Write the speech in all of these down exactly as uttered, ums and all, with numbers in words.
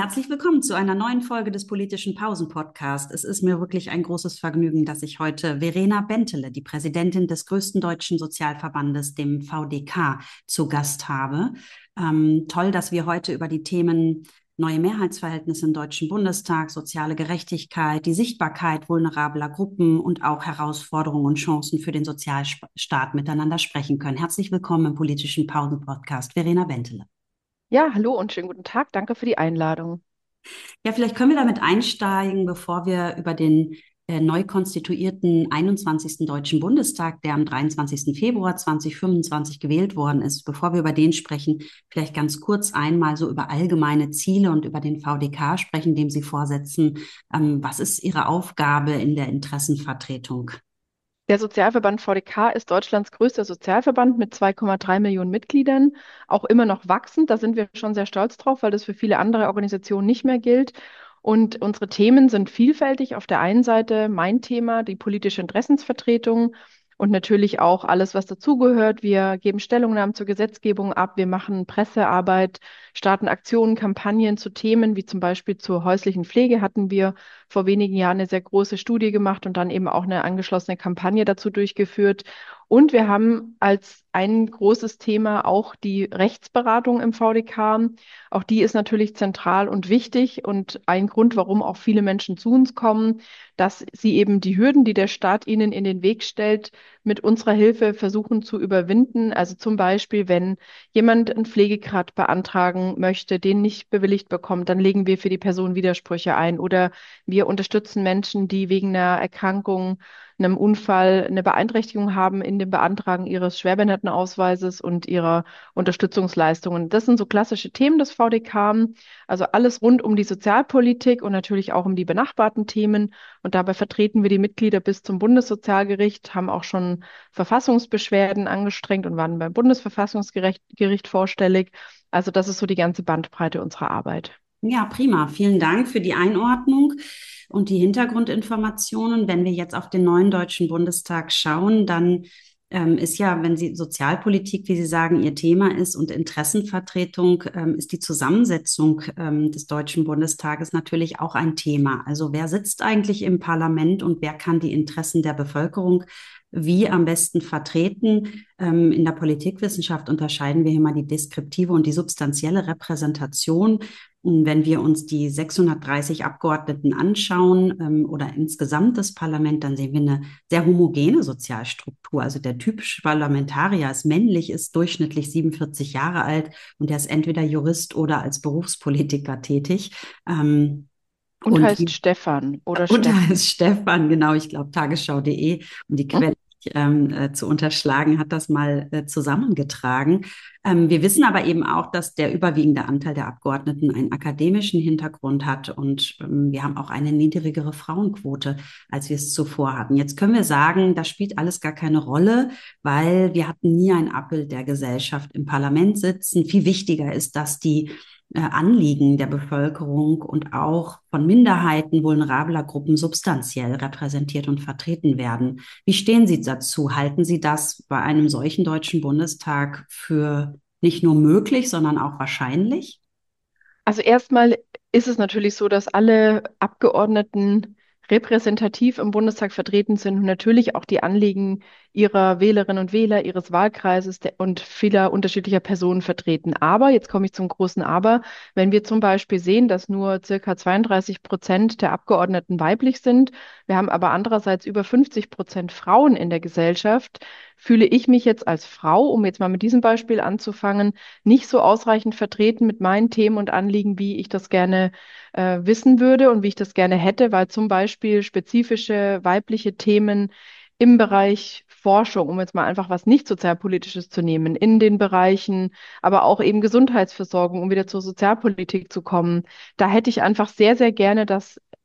Herzlich willkommen zu einer neuen Folge des Politischen Pausen-Podcast. Es ist mir wirklich ein großes Vergnügen, dass ich heute Verena Bentele, die Präsidentin des größten deutschen Sozialverbandes, dem V D K, zu Gast habe. Ähm, toll, dass wir heute über die Themen neue Mehrheitsverhältnisse im Deutschen Bundestag, soziale Gerechtigkeit, die Sichtbarkeit vulnerabler Gruppen und auch Herausforderungen und Chancen für den Sozialstaat miteinander sprechen können. Herzlich willkommen im Politischen Pausen-Podcast, Verena Bentele. Ja, hallo und schönen guten Tag. Danke für die Einladung. Ja, vielleicht können wir damit einsteigen, bevor wir über den äh, neu konstituierten einundzwanzigsten Deutschen Bundestag, der am dreiundzwanzigsten Februar zweitausendfünfundzwanzig gewählt worden ist, bevor wir über den sprechen, vielleicht ganz kurz einmal so über allgemeine Ziele und über den V D K sprechen, dem Sie vorsetzen. Ähm, was ist Ihre Aufgabe in der Interessenvertretung? Der Sozialverband V D K ist Deutschlands größter Sozialverband mit zwei Komma drei Millionen Mitgliedern, auch immer noch wachsend. Da sind wir schon sehr stolz drauf, weil das für viele andere Organisationen nicht mehr gilt. Und unsere Themen sind vielfältig. Auf der einen Seite mein Thema, die politische Interessensvertretung und natürlich auch alles, was dazugehört. Wir geben Stellungnahmen zur Gesetzgebung ab, wir machen Pressearbeit, starten Aktionen, Kampagnen zu Themen wie zum Beispiel zur häuslichen Pflege hatten wir vor wenigen Jahren eine sehr große Studie gemacht und dann eben auch eine angeschlossene Kampagne dazu durchgeführt. Und wir haben als ein großes Thema auch die Rechtsberatung im V D K. Auch die ist natürlich zentral und wichtig und ein Grund, warum auch viele Menschen zu uns kommen, dass sie eben die Hürden, die der Staat ihnen in den Weg stellt, mit unserer Hilfe versuchen zu überwinden. Also zum Beispiel, wenn jemand einen Pflegegrad beantragen möchte, den nicht bewilligt bekommt, dann legen wir für die Person Widersprüche ein. Oder wir unterstützen Menschen, die wegen einer Erkrankung, einem Unfall eine Beeinträchtigung haben in dem Beantragen ihres Schwerbehindertenausweises und ihrer Unterstützungsleistungen. Das sind so klassische Themen des V D K. Also alles rund um die Sozialpolitik und natürlich auch um die benachbarten Themen. Und dabei vertreten wir die Mitglieder bis zum Bundessozialgericht, haben auch schon Verfassungsbeschwerden angestrengt und waren beim Bundesverfassungsgericht Gericht vorstellig. Also das ist so die ganze Bandbreite unserer Arbeit. Ja, prima. Vielen Dank für die Einordnung und die Hintergrundinformationen. Wenn wir jetzt auf den neuen Deutschen Bundestag schauen, dann ähm, ist ja, wenn Sie Sozialpolitik, wie Sie sagen, Ihr Thema ist und Interessenvertretung, ähm, ist die Zusammensetzung ähm, des Deutschen Bundestages natürlich auch ein Thema. Also wer sitzt eigentlich im Parlament und wer kann die Interessen der Bevölkerung wie am besten vertreten? Ähm, in der Politikwissenschaft unterscheiden wir hier mal die deskriptive und die substanzielle Repräsentation. Und wenn wir uns die sechshundertdreißig Abgeordneten anschauen ähm, oder insgesamt das Parlament, dann sehen wir eine sehr homogene Sozialstruktur. Also der typische Parlamentarier ist männlich, ist durchschnittlich siebenundvierzig Jahre alt und er ist entweder Jurist oder als Berufspolitiker tätig. Ähm, Und und heißt Stefan oder und da Steffen. ist Stefan, genau, ich glaube, tagesschau punkt de, um die Quelle ähm, äh, zu unterschlagen, hat das mal äh, zusammengetragen. Ähm, wir wissen aber eben auch, dass der überwiegende Anteil der Abgeordneten einen akademischen Hintergrund hat und ähm, wir haben auch eine niedrigere Frauenquote, als wir es zuvor hatten. Jetzt können wir sagen, das spielt alles gar keine Rolle, weil wir hatten nie ein Abbild der Gesellschaft im Parlament sitzen. Viel wichtiger ist, dass die äh, Anliegen der Bevölkerung und auch von Minderheiten vulnerabler Gruppen substanziell repräsentiert und vertreten werden. Wie stehen Sie dazu? Halten Sie das bei einem solchen Deutschen Bundestag für nicht nur möglich, sondern auch wahrscheinlich? Also erstmal ist es natürlich so, dass alle Abgeordneten repräsentativ im Bundestag vertreten sind und natürlich auch die Anliegen ihrer Wählerinnen und Wähler, ihres Wahlkreises der- und vieler unterschiedlicher Personen vertreten. Aber, jetzt komme ich zum großen Aber, wenn wir zum Beispiel sehen, dass nur circa zweiunddreißig Prozent der Abgeordneten weiblich sind, wir haben aber andererseits über fünfzig Prozent Frauen in der Gesellschaft, fühle ich mich jetzt als Frau, um jetzt mal mit diesem Beispiel anzufangen, nicht so ausreichend vertreten mit meinen Themen und Anliegen, wie ich das gerne äh, wissen würde und wie ich das gerne hätte, weil zum Beispiel spezifische weibliche Themen im Bereich Forschung, um jetzt mal einfach was nicht sozialpolitisches zu nehmen, in den Bereichen, aber auch eben Gesundheitsversorgung, um wieder zur Sozialpolitik zu kommen. Da hätte ich einfach sehr, sehr gerne, dass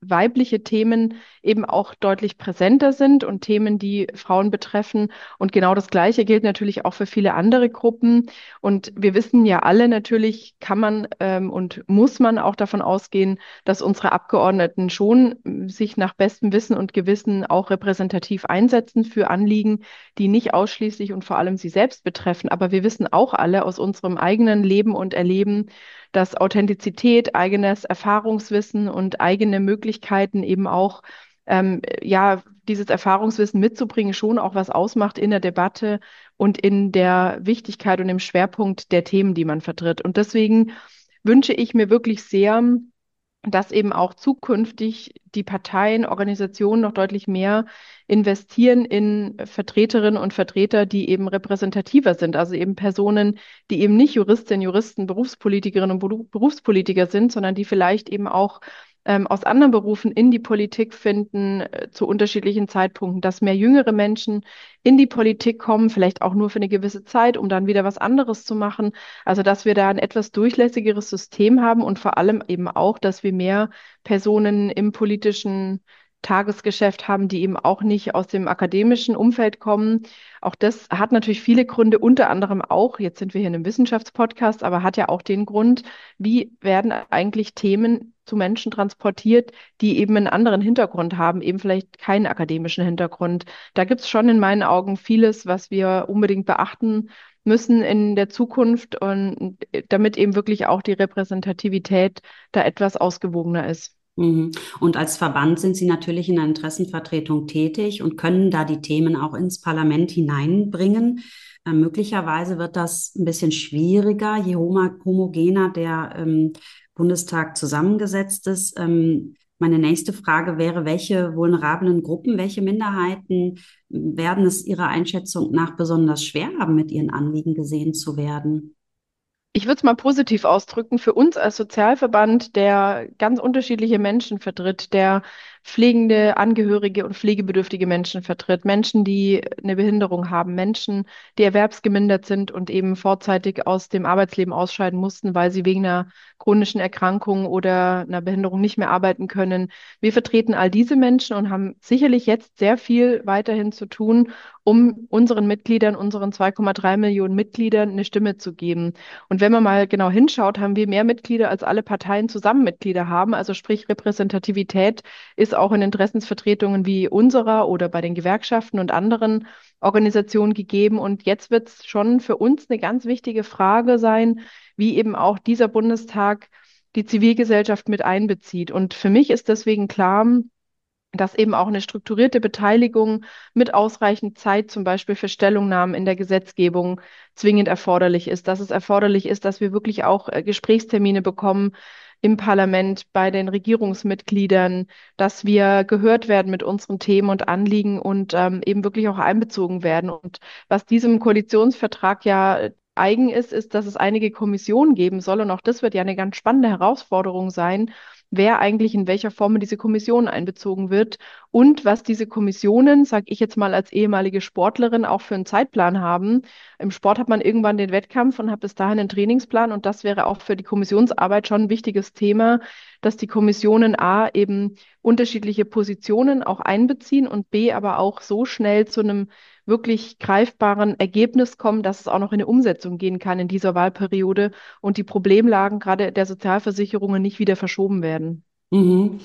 weibliche Themen eben auch deutlich präsenter sind und Themen, die Frauen betreffen. Und genau das Gleiche gilt natürlich auch für viele andere Gruppen. Und wir wissen ja alle natürlich, kann man ähm, und muss man auch davon ausgehen, dass unsere Abgeordneten schon ähm, sich nach bestem Wissen und Gewissen auch repräsentativ einsetzen für Anliegen, die nicht ausschließlich und vor allem sie selbst betreffen. Aber wir wissen auch alle aus unserem eigenen Leben und Erleben, dass Authentizität, eigenes Erfahrungswissen und eigene Möglichkeiten eben auch, ähm, ja, dieses Erfahrungswissen mitzubringen, schon auch was ausmacht in der Debatte und in der Wichtigkeit und im Schwerpunkt der Themen, die man vertritt. Und deswegen wünsche ich mir wirklich sehr, dass eben auch zukünftig die Parteien, Organisationen noch deutlich mehr investieren in Vertreterinnen und Vertreter, die eben repräsentativer sind, also eben Personen, die eben nicht Juristinnen, Juristen, Berufspolitikerinnen und Berufspolitiker sind, sondern die vielleicht eben auch ähm, aus anderen Berufen in die Politik finden, äh, zu unterschiedlichen Zeitpunkten, dass mehr jüngere Menschen in die Politik kommen, vielleicht auch nur für eine gewisse Zeit, um dann wieder was anderes zu machen. Also, dass wir da ein etwas durchlässigeres System haben und vor allem eben auch, dass wir mehr Personen im politischen Tagesgeschäft haben, die eben auch nicht aus dem akademischen Umfeld kommen. Auch das hat natürlich viele Gründe, unter anderem auch, jetzt sind wir hier in einem Wissenschaftspodcast, aber hat ja auch den Grund, wie werden eigentlich Themen zu Menschen transportiert, die eben einen anderen Hintergrund haben, eben vielleicht keinen akademischen Hintergrund. Da gibt es schon in meinen Augen vieles, was wir unbedingt beachten müssen in der Zukunft und damit eben wirklich auch die Repräsentativität da etwas ausgewogener ist. Mhm. Und als Verband sind Sie natürlich in der Interessenvertretung tätig und können da die Themen auch ins Parlament hineinbringen. Äh, möglicherweise wird das ein bisschen schwieriger, je homo homogener der ähm, Bundestag zusammengesetzt ist. Ähm, meine nächste Frage wäre, welche vulnerablen Gruppen, welche Minderheiten werden es Ihrer Einschätzung nach besonders schwer haben, mit ihren Anliegen gesehen zu werden? Ich würde es mal positiv ausdrücken, für uns als Sozialverband, der ganz unterschiedliche Menschen vertritt, der pflegende Angehörige und pflegebedürftige Menschen vertritt, Menschen, die eine Behinderung haben, Menschen, die erwerbsgemindert sind und eben vorzeitig aus dem Arbeitsleben ausscheiden mussten, weil sie wegen einer chronischen Erkrankung oder einer Behinderung nicht mehr arbeiten können. Wir vertreten all diese Menschen und haben sicherlich jetzt sehr viel weiterhin zu tun, um unseren Mitgliedern, unseren zwei Komma drei Millionen Mitgliedern eine Stimme zu geben. Und wenn man mal genau hinschaut, haben wir mehr Mitglieder, als alle Parteien zusammen Mitglieder haben. Also sprich, Repräsentativität ist auch in Interessensvertretungen wie unserer oder bei den Gewerkschaften und anderen Organisationen gegeben. Und jetzt wird es schon für uns eine ganz wichtige Frage sein, wie eben auch dieser Bundestag die Zivilgesellschaft mit einbezieht. Und für mich ist deswegen klar, dass eben auch eine strukturierte Beteiligung mit ausreichend Zeit, zum Beispiel für Stellungnahmen in der Gesetzgebung, zwingend erforderlich ist, dass es erforderlich ist, dass wir wirklich auch äh, Gesprächstermine bekommen im Parlament bei den Regierungsmitgliedern, dass wir gehört werden mit unseren Themen und Anliegen und ähm, eben wirklich auch einbezogen werden. Und was diesem Koalitionsvertrag ja äh, eigen ist, ist, dass es einige Kommissionen geben soll. Und auch das wird ja eine ganz spannende Herausforderung sein, wer eigentlich in welcher Form in diese Kommission einbezogen wird und was diese Kommissionen, sage ich jetzt mal als ehemalige Sportlerin, auch für einen Zeitplan haben. Im Sport hat man irgendwann den Wettkampf und hat bis dahin einen Trainingsplan und das wäre auch für die Kommissionsarbeit schon ein wichtiges Thema, dass die Kommissionen A eben unterschiedliche Positionen auch einbeziehen und B aber auch so schnell zu einem wirklich greifbaren Ergebnis kommen, dass es auch noch in eine Umsetzung gehen kann in dieser Wahlperiode und die Problemlagen gerade der Sozialversicherungen nicht wieder verschoben werden. Mhm.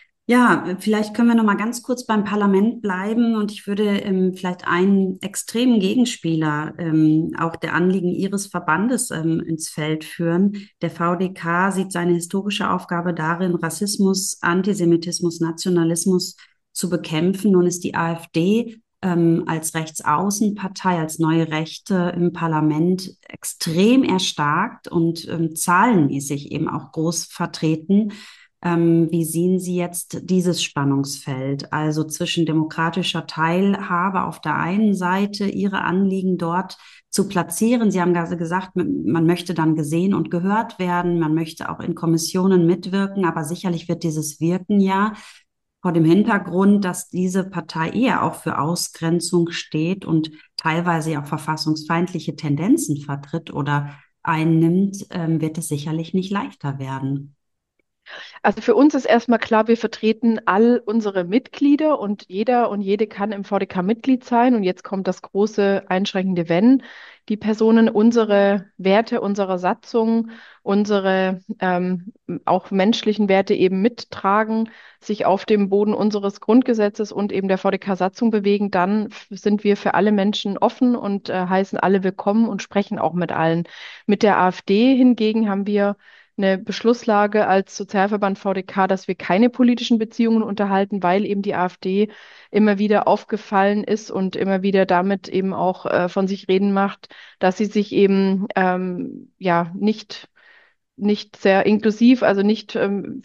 Ja, vielleicht können wir noch mal ganz kurz beim Parlament bleiben und ich würde ähm, vielleicht einen extremen Gegenspieler ähm, auch der Anliegen Ihres Verbandes ähm, ins Feld führen. Der V D K sieht seine historische Aufgabe darin, Rassismus, Antisemitismus, Nationalismus zu bekämpfen. Nun ist die AfD ähm, als Rechtsaußenpartei, als neue Rechte im Parlament extrem erstarkt und ähm, zahlenmäßig eben auch groß vertreten. Ähm, wie sehen Sie jetzt dieses Spannungsfeld, also zwischen demokratischer Teilhabe auf der einen Seite, Ihre Anliegen dort zu platzieren? Sie haben gerade gesagt, man möchte dann gesehen und gehört werden, man möchte auch in Kommissionen mitwirken, aber sicherlich wird dieses Wirken ja vor dem Hintergrund, dass diese Partei eher auch für Ausgrenzung steht und teilweise ja auch verfassungsfeindliche Tendenzen vertritt oder einnimmt, ähm, wird es sicherlich nicht leichter werden. Also für uns ist erstmal klar, wir vertreten all unsere Mitglieder und jeder und jede kann im V D K Mitglied sein. Und jetzt kommt das große einschränkende Wenn. Die Personen unsere Werte, unserer Satzung, unsere ähm, auch menschlichen Werte eben mittragen, sich auf dem Boden unseres Grundgesetzes und eben der V D K-Satzung bewegen, dann f- sind wir für alle Menschen offen und äh, heißen alle willkommen und sprechen auch mit allen. Mit der AfD hingegen haben wir eine Beschlusslage als Sozialverband V D K, dass wir keine politischen Beziehungen unterhalten, weil eben die AfD immer wieder aufgefallen ist und immer wieder damit eben auch äh, von sich reden macht, dass sie sich eben ähm, ja nicht nicht sehr inklusiv, also nicht ähm,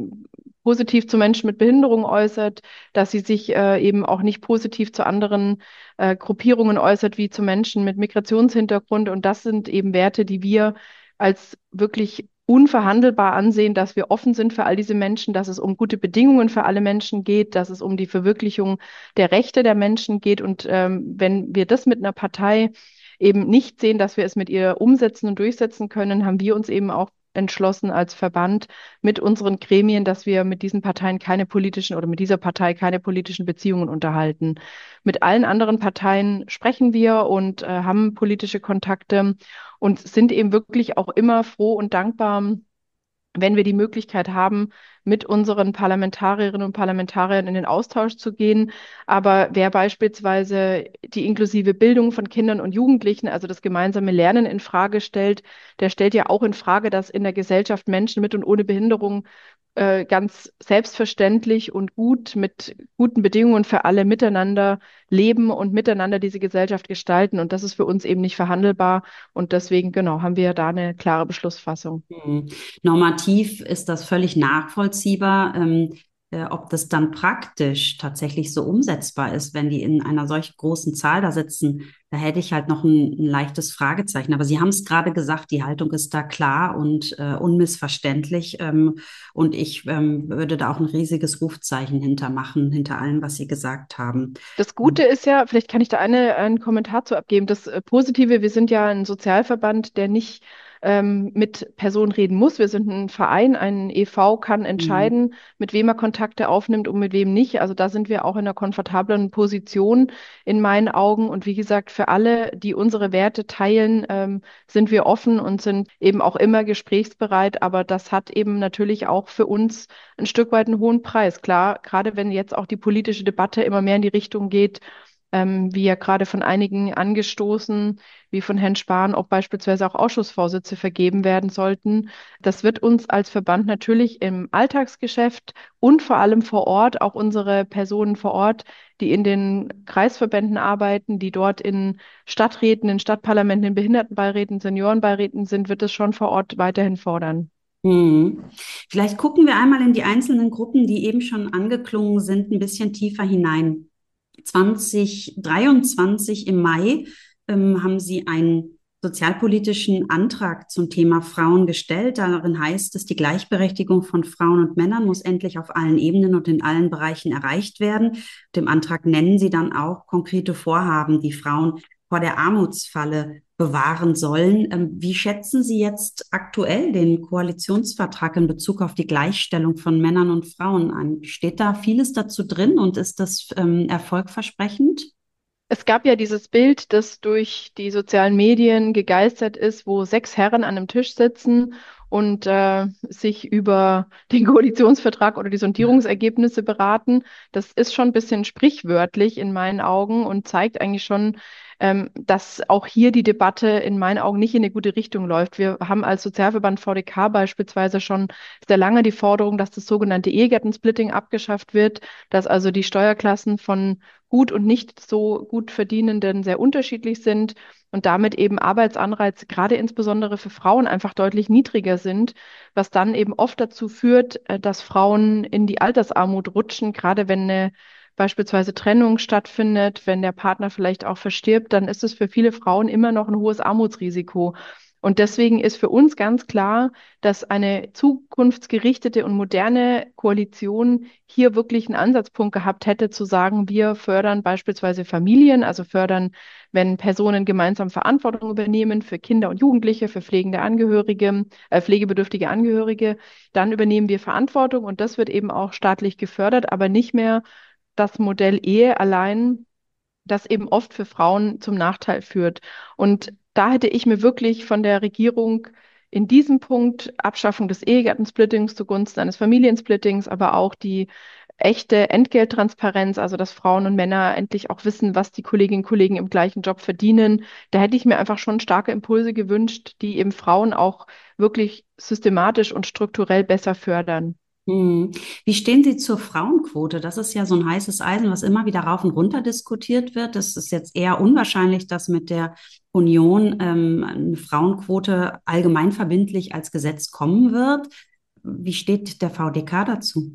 positiv zu Menschen mit Behinderung äußert, dass sie sich äh, eben auch nicht positiv zu anderen äh, Gruppierungen äußert, wie zu Menschen mit Migrationshintergrund. Und das sind eben Werte, die wir als wirklich unverhandelbar ansehen, dass wir offen sind für all diese Menschen, dass es um gute Bedingungen für alle Menschen geht, dass es um die Verwirklichung der Rechte der Menschen geht. Und ähm, wenn wir das mit einer Partei eben nicht sehen, dass wir es mit ihr umsetzen und durchsetzen können, haben wir uns eben auch entschlossen als Verband mit unseren Gremien, dass wir mit diesen Parteien keine politischen oder mit dieser Partei keine politischen Beziehungen unterhalten. Mit allen anderen Parteien sprechen wir und äh, haben politische Kontakte und sind eben wirklich auch immer froh und dankbar, wenn wir die Möglichkeit haben, mit unseren Parlamentarierinnen und Parlamentariern in den Austausch zu gehen. Aber wer beispielsweise die inklusive Bildung von Kindern und Jugendlichen, also das gemeinsame Lernen in Frage stellt, der stellt ja auch in Frage, dass in der Gesellschaft Menschen mit und ohne Behinderung äh, ganz selbstverständlich und gut mit guten Bedingungen für alle miteinander leben und miteinander diese Gesellschaft gestalten. Und das ist für uns eben nicht verhandelbar. Und deswegen, genau, haben wir da eine klare Beschlussfassung. Mhm. Normativ ist das völlig nachvollziehbar. Ähm, äh, ob das dann praktisch tatsächlich so umsetzbar ist, wenn die in einer solch großen Zahl da sitzen, da hätte ich halt noch ein, ein leichtes Fragezeichen. Aber Sie haben es gerade gesagt, die Haltung ist da klar und äh, unmissverständlich. Ähm, und ich ähm, würde da auch ein riesiges Rufzeichen hintermachen, hinter allem, was Sie gesagt haben. Das Gute ist ja, vielleicht kann ich da eine, einen Kommentar zu abgeben. Das äh, Positive, wir sind ja ein Sozialverband, der nicht ähm, mit Personen reden muss. Wir sind ein Verein, ein E V kann Mhm. entscheiden, mit wem er Kontakte aufnimmt und mit wem nicht. Also da sind wir auch in einer komfortablen Position in meinen Augen. Und wie gesagt, für alle, die unsere Werte teilen, ähm, sind wir offen und sind eben auch immer gesprächsbereit. Aber das hat eben natürlich auch für uns ein Stück weit einen hohen Preis. Klar, gerade wenn jetzt auch die politische Debatte immer mehr in die Richtung geht, ähm, wie ja gerade von einigen angestoßen, wie von Herrn Spahn, ob beispielsweise auch Ausschussvorsitze vergeben werden sollten. Das wird uns als Verband natürlich im Alltagsgeschäft und vor allem vor Ort, auch unsere Personen vor Ort, die in den Kreisverbänden arbeiten, die dort in Stadträten, in Stadtparlamenten, in Behindertenbeiräten, Seniorenbeiräten sind, wird es schon vor Ort weiterhin fordern. Mhm. Vielleicht gucken wir einmal in die einzelnen Gruppen, die eben schon angeklungen sind, ein bisschen tiefer hinein. zwanzig dreiundzwanzig im Mai ähm, haben Sie einen sozialpolitischen Antrag zum Thema Frauen gestellt. Darin heißt es, die Gleichberechtigung von Frauen und Männern muss endlich auf allen Ebenen und in allen Bereichen erreicht werden. Dem Antrag nennen Sie dann auch konkrete Vorhaben, die Frauen vor der Armutsfalle bewahren sollen. Ähm, Wie schätzen Sie jetzt aktuell den Koalitionsvertrag in Bezug auf die Gleichstellung von Männern und Frauen an? Steht da vieles dazu drin und ist das ähm, erfolgversprechend? Es gab ja dieses Bild, das durch die sozialen Medien gegeistert ist, wo sechs Herren an einem Tisch sitzen und äh, sich über den Koalitionsvertrag oder die Sondierungsergebnisse beraten. Das ist schon ein bisschen sprichwörtlich in meinen Augen und zeigt eigentlich schon, ähm, dass auch hier die Debatte in meinen Augen nicht in eine gute Richtung läuft. Wir haben als Sozialverband V D K beispielsweise schon sehr lange die Forderung, dass das sogenannte Ehegattensplitting abgeschafft wird, dass also die Steuerklassen von gut und nicht so gut Verdienenden sehr unterschiedlich sind und damit eben Arbeitsanreize gerade insbesondere für Frauen einfach deutlich niedriger sind, was dann eben oft dazu führt, äh, dass Frauen in die Altersarmut rutschen, gerade wenn eine beispielsweise Trennung stattfindet, wenn der Partner vielleicht auch verstirbt, dann ist es für viele Frauen immer noch ein hohes Armutsrisiko. Und deswegen ist für uns ganz klar, dass eine zukunftsgerichtete und moderne Koalition hier wirklich einen Ansatzpunkt gehabt hätte, zu sagen, wir fördern beispielsweise Familien, also fördern, wenn Personen gemeinsam Verantwortung übernehmen für Kinder und Jugendliche, für pflegende Angehörige, äh, pflegebedürftige Angehörige, dann übernehmen wir Verantwortung und das wird eben auch staatlich gefördert, aber nicht mehr das Modell Ehe allein, das eben oft für Frauen zum Nachteil führt. Und da hätte ich mir wirklich von der Regierung in diesem Punkt Abschaffung des Ehegattensplittings zugunsten eines Familiensplittings, aber auch die echte Entgelttransparenz, also dass Frauen und Männer endlich auch wissen, was die Kolleginnen und Kollegen im gleichen Job verdienen. Da hätte ich mir einfach schon starke Impulse gewünscht, die eben Frauen auch wirklich systematisch und strukturell besser fördern. Hm. Wie stehen Sie zur Frauenquote? Das ist ja so ein heißes Eisen, was immer wieder rauf und runter diskutiert wird. Es ist jetzt eher unwahrscheinlich, dass mit der Union ähm, eine Frauenquote allgemeinverbindlich als Gesetz kommen wird. Wie steht der V D K dazu?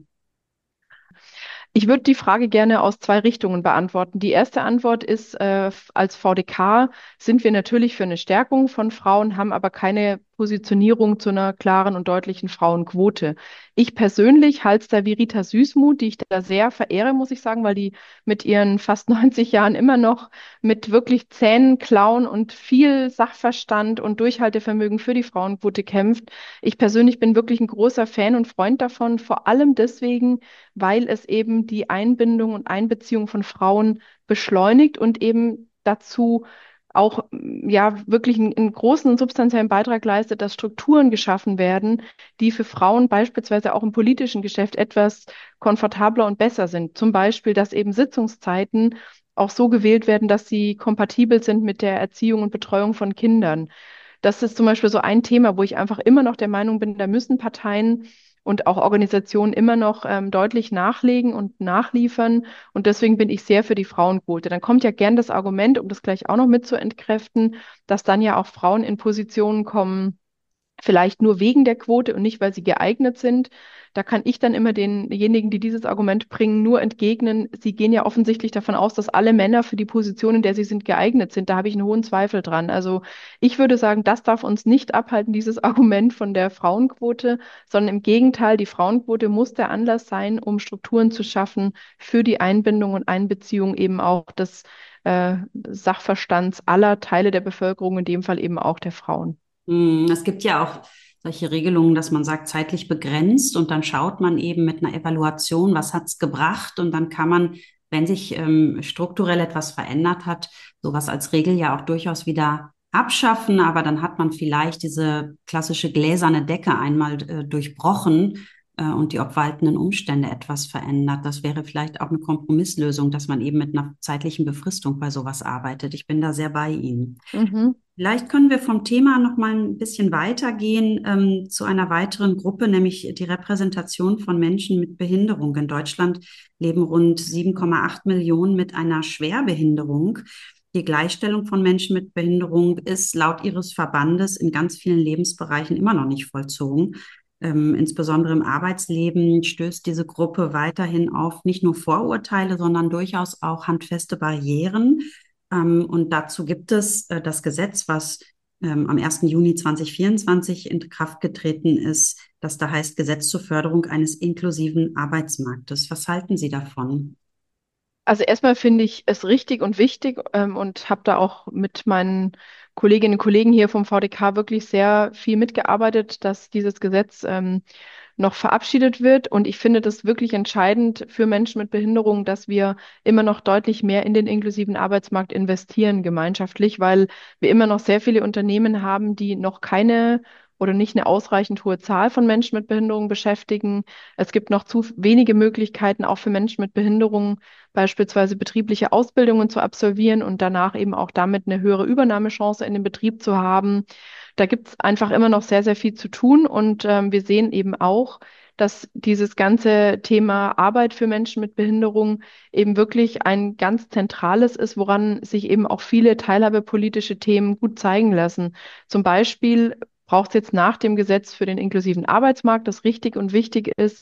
Ich würde die Frage gerne aus zwei Richtungen beantworten. Die erste Antwort ist, äh, als V D K sind wir natürlich für eine Stärkung von Frauen, haben aber keine Positionierung zu einer klaren und deutlichen Frauenquote. Ich persönlich halte es da wie Rita Süßmuth, die ich da sehr verehre, muss ich sagen, weil die mit ihren fast neunzig Jahren immer noch mit wirklich Zähnen, Klauen und viel Sachverstand und Durchhaltevermögen für die Frauenquote kämpft. Ich persönlich bin wirklich ein großer Fan und Freund davon, vor allem deswegen, weil es eben die Einbindung und Einbeziehung von Frauen beschleunigt und eben dazu auch ja wirklich einen, einen großen und substanziellen Beitrag leistet, dass Strukturen geschaffen werden, die für Frauen beispielsweise auch im politischen Geschäft etwas komfortabler und besser sind. Zum Beispiel, dass eben Sitzungszeiten auch so gewählt werden, dass sie kompatibel sind mit der Erziehung und Betreuung von Kindern. Das ist zum Beispiel so ein Thema, wo ich einfach immer noch der Meinung bin, da müssen Parteien und auch Organisationen immer noch ähm, deutlich nachlegen und nachliefern. Und deswegen bin ich sehr für die Frauenquote. Dann kommt ja gern das Argument, um das gleich auch noch mit zu entkräften, dass dann ja auch Frauen in Positionen kommen, vielleicht nur wegen der Quote und nicht, weil sie geeignet sind. Da kann ich dann immer denjenigen, die dieses Argument bringen, nur entgegnen, sie gehen ja offensichtlich davon aus, dass alle Männer für die Position, in der sie sind, geeignet sind. Da habe ich einen hohen Zweifel dran. Also ich würde sagen, das darf uns nicht abhalten, dieses Argument von der Frauenquote, sondern im Gegenteil, die Frauenquote muss der Anlass sein, um Strukturen zu schaffen für die Einbindung und Einbeziehung eben auch des äh, Sachverstands aller Teile der Bevölkerung, in dem Fall eben auch der Frauen. Hm, Es gibt ja auch solche Regelungen, dass man sagt, zeitlich begrenzt und dann schaut man eben mit einer Evaluation, was hat's gebracht und dann kann man, wenn sich ähm, strukturell etwas verändert hat, sowas als Regel ja auch durchaus wieder abschaffen, aber dann hat man vielleicht diese klassische gläserne Decke einmal äh, durchbrochen äh, und die obwaltenden Umstände etwas verändert. Das wäre vielleicht auch eine Kompromisslösung, dass man eben mit einer zeitlichen Befristung bei sowas arbeitet. Ich bin da sehr bei Ihnen. Mhm. Vielleicht können wir vom Thema noch mal ein bisschen weitergehen ähm, zu einer weiteren Gruppe, nämlich die Repräsentation von Menschen mit Behinderung. In Deutschland leben rund sieben Komma acht Millionen mit einer Schwerbehinderung. Die Gleichstellung von Menschen mit Behinderung ist laut ihres Verbandes in ganz vielen Lebensbereichen immer noch nicht vollzogen. Ähm, insbesondere im Arbeitsleben stößt diese Gruppe weiterhin auf nicht nur Vorurteile, sondern durchaus auch handfeste Barrieren. Ähm, und dazu gibt es äh, das Gesetz, was ähm, am ersten Juni zweitausendvierundzwanzig in Kraft getreten ist, das da heißt Gesetz zur Förderung eines inklusiven Arbeitsmarktes. Was halten Sie davon? Also erstmal finde ich es richtig und wichtig ähm, und habe da auch mit meinen Kolleginnen und Kollegen hier vom V D K wirklich sehr viel mitgearbeitet, dass dieses Gesetz ähm, noch verabschiedet wird. Und ich finde das wirklich entscheidend für Menschen mit Behinderung, dass wir immer noch deutlich mehr in den inklusiven Arbeitsmarkt investieren gemeinschaftlich, weil wir immer noch sehr viele Unternehmen haben, die noch keine oder nicht eine ausreichend hohe Zahl von Menschen mit Behinderung beschäftigen. Es gibt noch zu wenige Möglichkeiten, auch für Menschen mit Behinderung beispielsweise betriebliche Ausbildungen zu absolvieren und danach eben auch damit eine höhere Übernahmechance in den Betrieb zu haben. Da gibt es einfach immer noch sehr, sehr viel zu tun und ähm, wir sehen eben auch, dass dieses ganze Thema Arbeit für Menschen mit Behinderung eben wirklich ein ganz zentrales ist, woran sich eben auch viele teilhabepolitische Themen gut zeigen lassen. Zum Beispiel braucht es jetzt nach dem Gesetz für den inklusiven Arbeitsmarkt, das richtig und wichtig ist.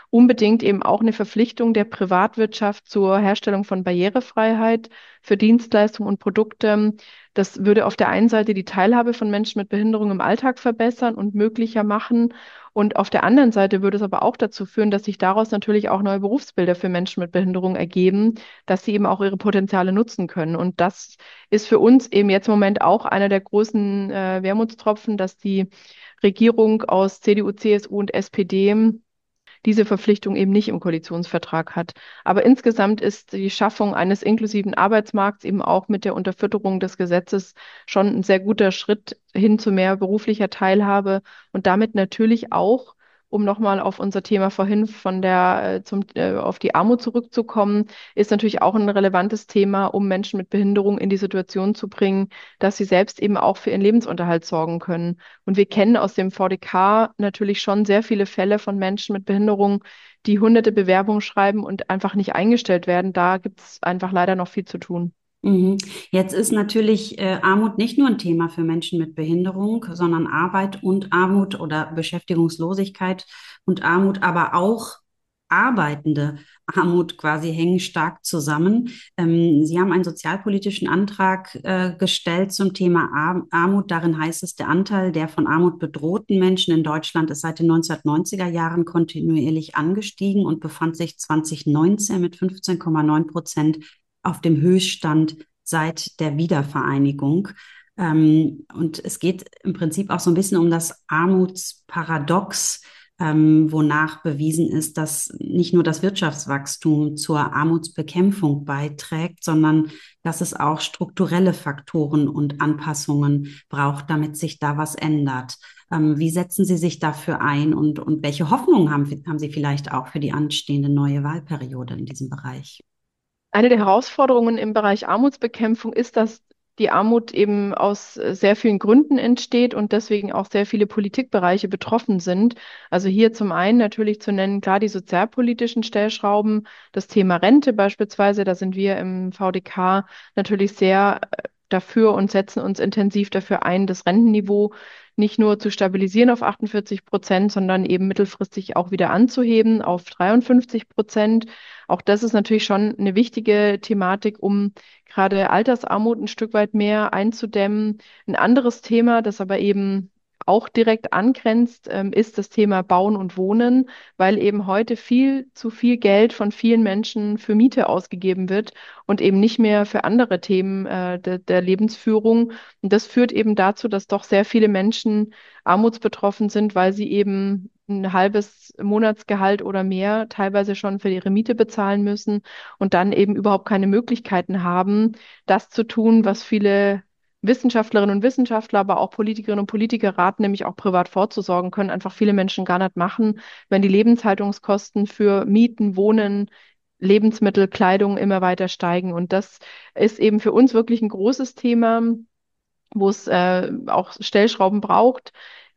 unbedingt eben auch eine Verpflichtung der Privatwirtschaft zur Herstellung von Barrierefreiheit für Dienstleistungen und Produkte. Das würde auf der einen Seite die Teilhabe von Menschen mit Behinderung im Alltag verbessern und möglicher machen. Und auf der anderen Seite würde es aber auch dazu führen, dass sich daraus natürlich auch neue Berufsbilder für Menschen mit Behinderung ergeben, dass sie eben auch ihre Potenziale nutzen können. Und das ist für uns eben jetzt im Moment auch einer der großen äh, Wermutstropfen, dass die Regierung aus C D U, C S U und S P D diese Verpflichtung eben nicht im Koalitionsvertrag hat. Aber insgesamt ist die Schaffung eines inklusiven Arbeitsmarkts eben auch mit der Unterfütterung des Gesetzes schon ein sehr guter Schritt hin zu mehr beruflicher Teilhabe und damit natürlich auch, um nochmal auf unser Thema vorhin von der äh, zum, äh, auf die Armut zurückzukommen, ist natürlich auch ein relevantes Thema, um Menschen mit Behinderung in die Situation zu bringen, dass sie selbst eben auch für ihren Lebensunterhalt sorgen können. Und wir kennen aus dem V D K natürlich schon sehr viele Fälle von Menschen mit Behinderung, die hunderte Bewerbungen schreiben und einfach nicht eingestellt werden. Da gibt es einfach leider noch viel zu tun. Mhm. Jetzt ist natürlich äh, Armut nicht nur ein Thema für Menschen mit Behinderung, sondern Arbeit und Armut oder Beschäftigungslosigkeit und Armut, aber auch arbeitende Armut quasi hängen stark zusammen. Ähm, Sie haben einen sozialpolitischen Antrag äh, gestellt zum Thema Ar Armut. Darin heißt es, der Anteil der von Armut bedrohten Menschen in Deutschland ist seit den neunzehnhundertneunziger Jahren kontinuierlich angestiegen und befand sich zwanzig neunzehn mit fünfzehn Komma neun Prozent auf dem Höchststand seit der Wiedervereinigung. Ähm, und es geht im Prinzip auch so ein bisschen um das Armutsparadox, ähm, wonach bewiesen ist, dass nicht nur das Wirtschaftswachstum zur Armutsbekämpfung beiträgt, sondern dass es auch strukturelle Faktoren und Anpassungen braucht, damit sich da was ändert. Ähm, wie setzen Sie sich dafür ein und, und welche Hoffnungen haben, haben Sie vielleicht auch für die anstehende neue Wahlperiode in diesem Bereich? Eine der Herausforderungen im Bereich Armutsbekämpfung ist, dass die Armut eben aus äh, sehr vielen Gründen entsteht und deswegen auch sehr viele Politikbereiche betroffen sind. Also hier zum einen natürlich zu nennen, klar, die sozialpolitischen Stellschrauben, das Thema Rente beispielsweise, da sind wir im V D K natürlich sehr äh, dafür und setzen uns intensiv dafür ein, das Rentenniveau nicht nur zu stabilisieren auf achtundvierzig Prozent, sondern eben mittelfristig auch wieder anzuheben auf dreiundfünfzig Prozent. Auch das ist natürlich schon eine wichtige Thematik, um gerade Altersarmut ein Stück weit mehr einzudämmen. Ein anderes Thema, das aber eben auch direkt angrenzt, ähm, ist das Thema Bauen und Wohnen, weil eben heute viel zu viel Geld von vielen Menschen für Miete ausgegeben wird und eben nicht mehr für andere Themen äh, de der Lebensführung. Und das führt eben dazu, dass doch sehr viele Menschen armutsbetroffen sind, weil sie eben ein halbes Monatsgehalt oder mehr teilweise schon für ihre Miete bezahlen müssen und dann eben überhaupt keine Möglichkeiten haben, das zu tun, was viele Wissenschaftlerinnen und Wissenschaftler, aber auch Politikerinnen und Politiker raten, nämlich auch privat vorzusorgen, können einfach viele Menschen gar nicht machen, wenn die Lebenshaltungskosten für Mieten, Wohnen, Lebensmittel, Kleidung immer weiter steigen. Und das ist eben für uns wirklich ein großes Thema, wo es äh, auch Stellschrauben braucht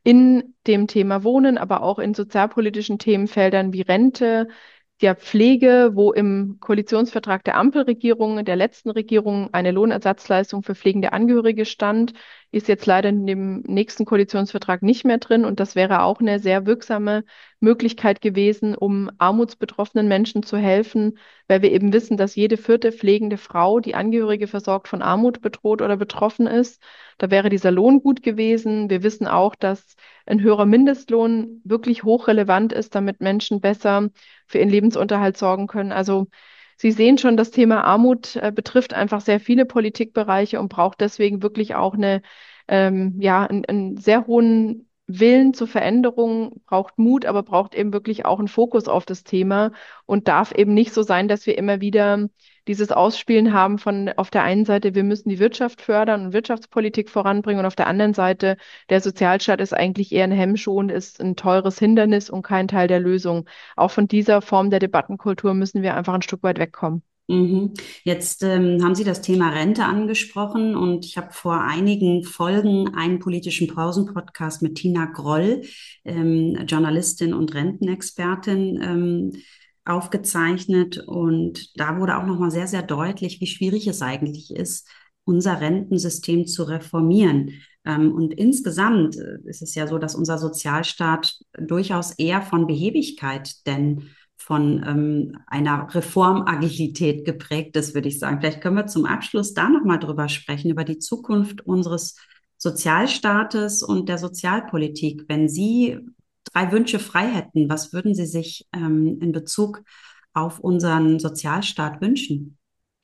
in dem Thema Wohnen, aber auch in sozialpolitischen Themenfeldern wie Rente, der Pflege, wo im Koalitionsvertrag der Ampelregierung, der letzten Regierung, eine Lohnersatzleistung für pflegende Angehörige stand, ist jetzt leider in dem nächsten Koalitionsvertrag nicht mehr drin. Und das wäre auch eine sehr wirksame Möglichkeit gewesen, um armutsbetroffenen Menschen zu helfen, weil wir eben wissen, dass jede vierte pflegende Frau, die Angehörige versorgt, von Armut bedroht oder betroffen ist. Da wäre dieser Lohn gut gewesen. Wir wissen auch, dass ein höherer Mindestlohn wirklich hochrelevant ist, damit Menschen besser für ihren Lebensunterhalt sorgen können. Also Sie sehen schon, das Thema Armut äh, betrifft einfach sehr viele Politikbereiche und braucht deswegen wirklich auch eine, ähm, ja, einen, einen sehr hohen Willen zur Veränderung, braucht Mut, aber braucht eben wirklich auch einen Fokus auf das Thema und darf eben nicht so sein, dass wir immer wieder dieses Ausspielen haben von auf der einen Seite, wir müssen die Wirtschaft fördern und Wirtschaftspolitik voranbringen und auf der anderen Seite, der Sozialstaat ist eigentlich eher ein Hemmschuh und ist ein teures Hindernis und kein Teil der Lösung. Auch von dieser Form der Debattenkultur müssen wir einfach ein Stück weit wegkommen. Mhm. Jetzt ähm, haben Sie das Thema Rente angesprochen und ich habe vor einigen Folgen einen politischen Pausen-Podcast mit Tina Groll, ähm, Journalistin und Rentenexpertin, ähm, aufgezeichnet und da wurde auch nochmal sehr, sehr deutlich, wie schwierig es eigentlich ist, unser Rentensystem zu reformieren. Ähm, und insgesamt äh, ist es ja so, dass unser Sozialstaat durchaus eher von Behebigkeit denn von ähm, einer Reformagilität geprägt ist, würde ich sagen. Vielleicht können wir zum Abschluss da nochmal drüber sprechen, über die Zukunft unseres Sozialstaates und der Sozialpolitik. Wenn Sie drei Wünsche frei hätten, was würden Sie sich ähm, in Bezug auf unseren Sozialstaat wünschen?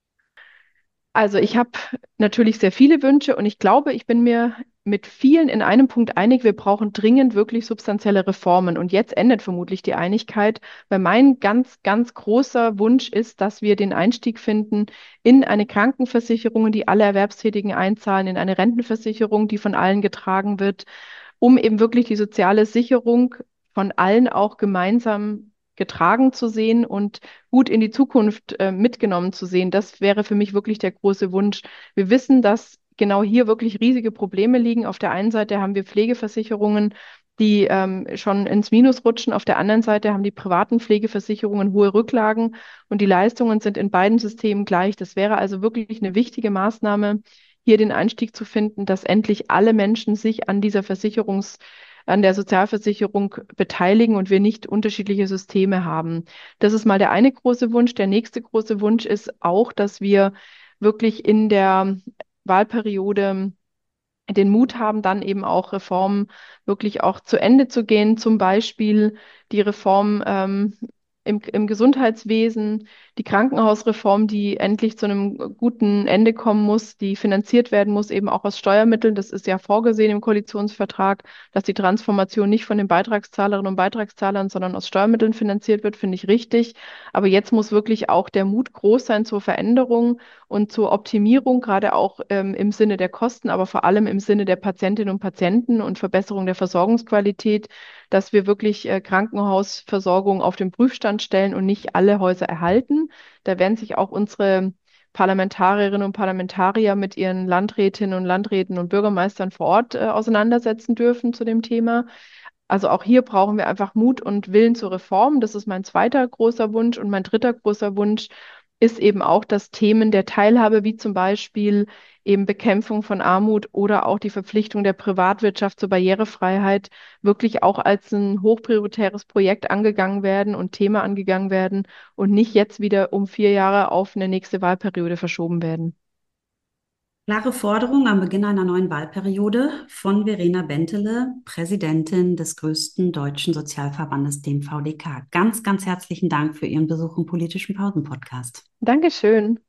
Also ich habe natürlich sehr viele Wünsche und ich glaube, ich bin mir mit vielen in einem Punkt einig, wir brauchen dringend wirklich substanzielle Reformen. Und jetzt endet vermutlich die Einigkeit, weil mein ganz, ganz großer Wunsch ist, dass wir den Einstieg finden in eine Krankenversicherung, in die alle Erwerbstätigen einzahlen, in eine Rentenversicherung, die von allen getragen wird, um eben wirklich die soziale Sicherung von allen auch gemeinsam getragen zu sehen und gut in die Zukunft äh, mitgenommen zu sehen. Das wäre für mich wirklich der große Wunsch. Wir wissen, dass genau hier wirklich riesige Probleme liegen. Auf der einen Seite haben wir Pflegeversicherungen, die ähm, schon ins Minus rutschen. Auf der anderen Seite haben die privaten Pflegeversicherungen hohe Rücklagen und die Leistungen sind in beiden Systemen gleich. Das wäre also wirklich eine wichtige Maßnahme, hier den Einstieg zu finden, dass endlich alle Menschen sich an dieser Versicherungs an der Sozialversicherung beteiligen und wir nicht unterschiedliche Systeme haben. Das ist mal der eine große Wunsch. Der nächste große Wunsch ist auch, dass wir wirklich in der Wahlperiode den Mut haben, dann eben auch Reformen wirklich auch zu Ende zu gehen. Zum Beispiel die Reform ähm, im, im Gesundheitswesen, die Krankenhausreform, die endlich zu einem guten Ende kommen muss, die finanziert werden muss, eben auch aus Steuermitteln. Das ist ja vorgesehen im Koalitionsvertrag, dass die Transformation nicht von den Beitragszahlerinnen und Beitragszahlern, sondern aus Steuermitteln finanziert wird, finde ich richtig. Aber jetzt muss wirklich auch der Mut groß sein zur Veränderung und zur Optimierung, gerade auch ähm, im Sinne der Kosten, aber vor allem im Sinne der Patientinnen und Patienten und Verbesserung der Versorgungsqualität, dass wir wirklich äh, Krankenhausversorgung auf den Prüfstand stellen und nicht alle Häuser erhalten. Da werden sich auch unsere Parlamentarierinnen und Parlamentarier mit ihren Landrätinnen und Landräten und Bürgermeistern vor Ort äh, auseinandersetzen dürfen zu dem Thema. Also auch hier brauchen wir einfach Mut und Willen zur Reform. Das ist mein zweiter großer Wunsch. Und mein dritter großer Wunsch ist eben auch, dass Themen der Teilhabe, wie zum Beispiel eben Bekämpfung von Armut oder auch die Verpflichtung der Privatwirtschaft zur Barrierefreiheit, wirklich auch als ein hochprioritäres Projekt angegangen werden und Thema angegangen werden und nicht jetzt wieder um vier Jahre auf eine nächste Wahlperiode verschoben werden. Klare Forderung am Beginn einer neuen Wahlperiode von Verena Bentele, Präsidentin des größten deutschen Sozialverbandes, dem V D K. Ganz, ganz herzlichen Dank für Ihren Besuch im Politischen Pausen-Podcast. Dankeschön.